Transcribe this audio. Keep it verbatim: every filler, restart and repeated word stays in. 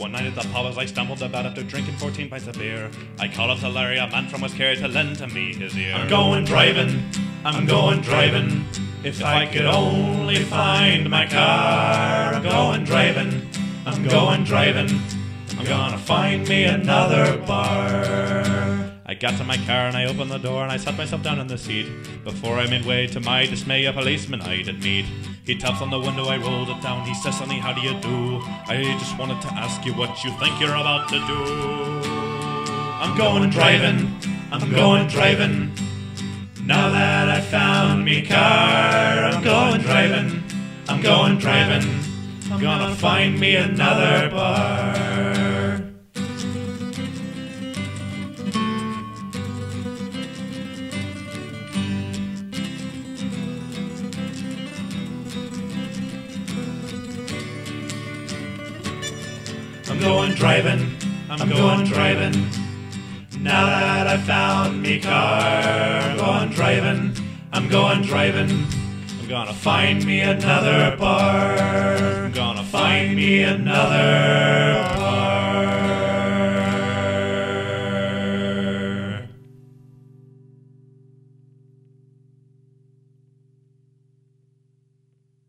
One night at the pub as I stumbled about after drinking fourteen pints of beer, I called up to Larry, a man from West Kerry, to lend to me his ear. I'm going driving, I'm going driving. If I could only find my car. I'm going driving, I'm going driving. I'm gonna find me another bar. I got to my car and I opened the door and I sat myself down in the seat. Before I made way, to my dismay, a policeman I did meet. He taps on the window, I rolled it down. He says, "Sonny, how do you do? I just wanted to ask you what you think you're about to do." I'm going driving, I'm going driving. Now that I found me car, I'm going driving, I'm going driving. I'm gonna find me another bar. I'm going driving, I'm going driving. Now that I found me car, I'm going driving, I'm going driving. I'm gonna find me another bar. I'm gonna find me another